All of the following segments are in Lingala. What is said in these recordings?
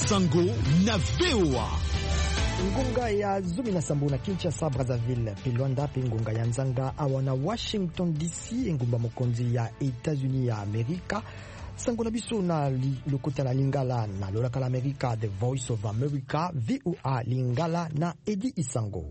Sango na VOA. Ngunga ya zumi na sambu na Kinshasa, Brazzaville, pe Luanda, pe ngunga ya Nzanga awana Washington DC, ngumba mokonzi ya Etats-Unis ya Amerika. Sango na biso na lokota na Lingala na lolaka la Amerika, The Voice of America, VOA Lingala na Edi Isango.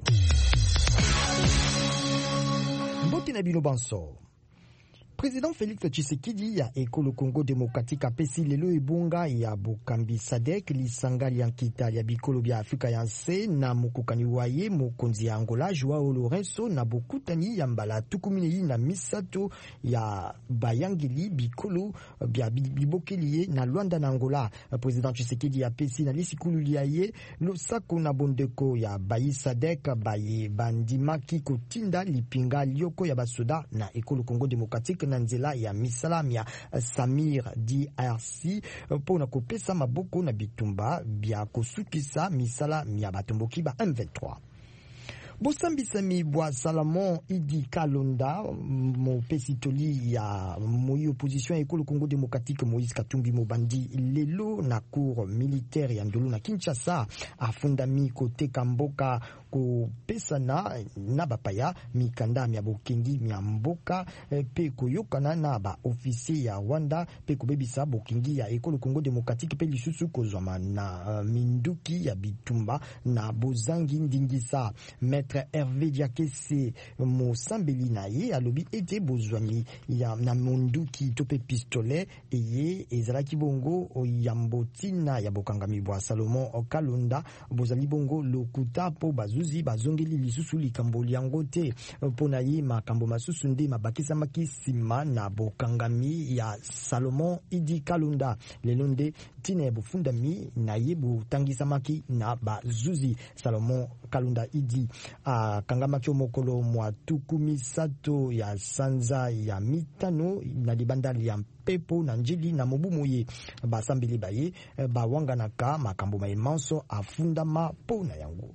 Mbote na bino banso. Président Félix Tshisekedi ya ekolo Congo Démocratique apesi lelo ebunga ya Bukambi Sadek lisanga liankita ya bikolo bya Afrika ya nse na mukukani waye mokonzi ya Angola Joao Lourenço na bokutani ya mbala tukumini na misato ya bayangeli bikolo bya bibokeliye na Luanda na Angola. Président Tshisekedi apesi na lisikulu liaye losako na bondeko ya bayi Sadek baye bandimaki kotinda lipinga lioko ya basoda na ekolo Congo Démocratique na nzela ya misalam ya Samir DRC pona kopesa maboko na bitumba bya kosukisa misala ya batomboki ba M23. Bosambisami bwa Salomon Idi Kalonda mopesi toli ya moyi opposition ya ekolo Congo Démocratique Moïse Katumbi Mobandi lelo na cour militaire ya Ndolo na Kinshasa afundami koteka mboka kopesana na bapaya mikanda mya bokengi mya mboka pe koyokana na ba officier ya Rwanda pe kobebisa bokengi ya ekolo Congo Démocratique pe lisusu kozwama na minduki ya bitumba na bozangi ndingisa. Maître Hervé Diakese Mosambeli na ye alobi ete bozwami ya na munduki tope pistolet eye ezalaki bongo ya mbotina ya bokangami bwa Salomon Kalonda bozali bongo lokuta po bazuzi bazongeli lisusu likambo liango te pona ye makambo masusu nde mabakisa makisima na bokangami ya Salomon Idi Kalonda lelo nde tina bufundami na ye butangisa maki na bazuzi. Salomon Kalonda Idi kangama kyo mokolo mwa tukumi sato ya sanza ya mitano na libandali ya mpepo na njili na mobumu ye basambeli baye bawanganaka makambo maimanso afundama pona yango.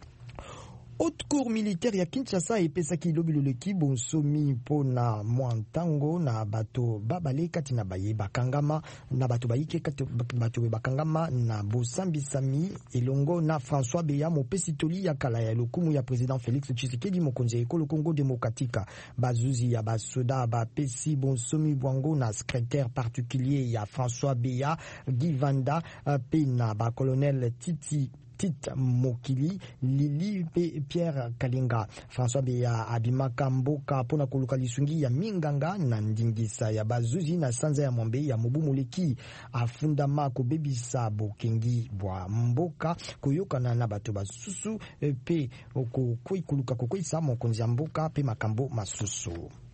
Haute cour militaire ya Kinshasa epesaki lobi loleki bonsomi pona mwantango na bato babale kati na baye bakangama na bato bayike kati bato bakangama na bosambisami elongo na François Beya mopesi toli ya kala ya lokumu ya président Félix Tshisekedi mokonzi ekolo Congo Démocratique. Bazuzi ya basoda bapesi bonsomi bwango na secrétaire particulier ya François Beya Guy Vanda pe na ba colonel Titi Mokili Lili Pierre Kalinga. François Beya abimaka mboka pona koluka lisungi ya minganga na ndingisa ya bazuzi na sanza ya mwambe ya mobumu leki afundama kobebisa bokengi bwa mboka koyokana na bato basusu pe koluka kokoisa mokonzi ya mboka pe makambo masusu.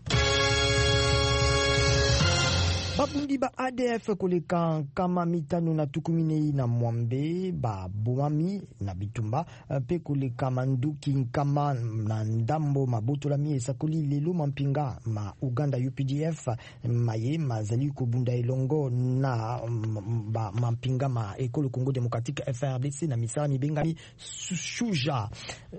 Babundi ba ADF koleka kama mitano na tukumine na mwambe ba buami na bitumba pe koleka manduki kama na ndambo maboto la miesa koli lelo mampinga ma Uganda UPDF maye mazali kubunda elongo na ba mampinga ma ekolo Congo Démocratique FRDC na misala mibengami Shuja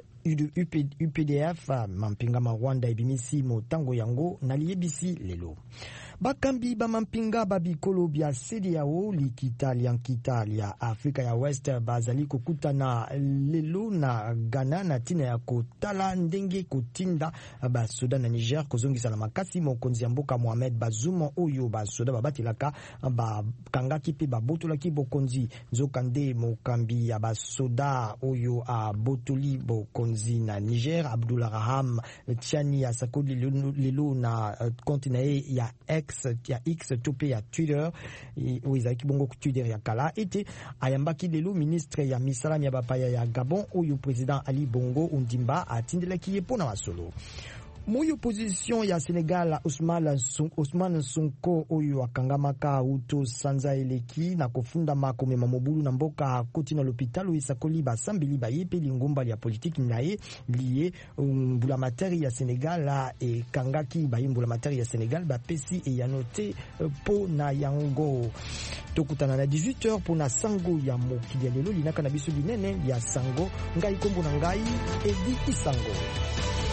UPDF mampinga ma Rwanda ebimisi motango yango na liebisi lelo. Bakambi ba mampinga babikolo bya CEDEAO likita liankita ya Afrika ya West bazali kokutana lelo na Ghana na tina ya kotala ndenge kotinda basoda na Niger kozongisa na makasi mokonzi ya mboka Mohamed Bazoum oyo basoda babatilaka bakangaki pe babotolaki bokonzi nzokande mokambi ya basoda oyo abotoli bokonzi na Niger Abdullah Raham Tiani ya sakodi lelo na konti na ya X tope ya Twitter oizaki bongo Twitter ya kala ete ayambaki lelo ministre ya misala ya bapaya ya Gabon oyo président Ali Bongo Ondimba atindelaki ye pona masolo. Moyo opposition ya Senegal Ousmane Sonko oyo akangamaka uto sanza eleki na kofunda makomema mobulu na mboka koti na l'hôpital isakoli basambeli bayepe lingumba ya politique naye lié mbula materi ya Senegal e kangaki bayimbula materi ya Senegal bapesi e yanote po na yango tokutana na 18h po na sango ya mokili ya lelo linaka na biso binene ya sango ngai kombo na ngai Edi Isango.